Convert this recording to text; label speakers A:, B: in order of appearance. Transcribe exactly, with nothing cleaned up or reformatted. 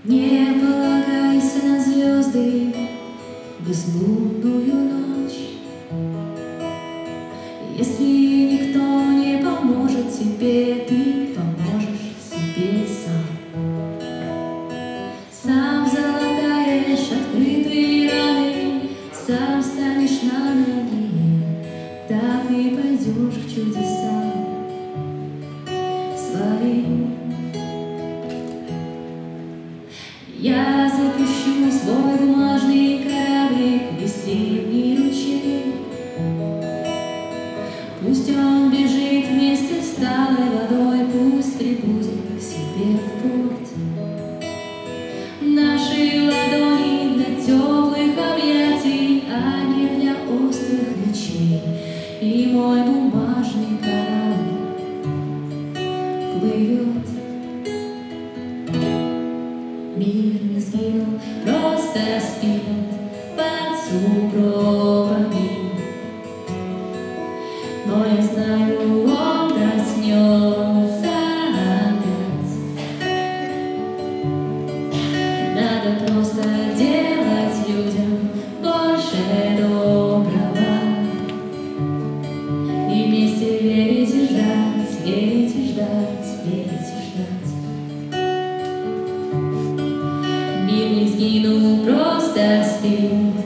A: Не полагайся на звезды в безлунную ночь. Если никто не поможет тебе, ты поможешь себе сам. Сам залатаешь открытые раны, сам станешь на ноги, так и пойдешь к чудесам своим. Я запущу свой бумажный кораблик в весенний ручей. Пусть он бежит вместе с талой водой, пусть прибудет к себе в порт. Наши ладони для теплых объятий, а не для острых мечей. И мой бумажный корабль плывет. Мир не сгинул, просто спит под сугробами. Но я знаю, он проснется опять. Надо просто делать людям больше доброго и вместе верить и ждать, верить и ждать, верить и ждать. Мир не сгинул, просто спит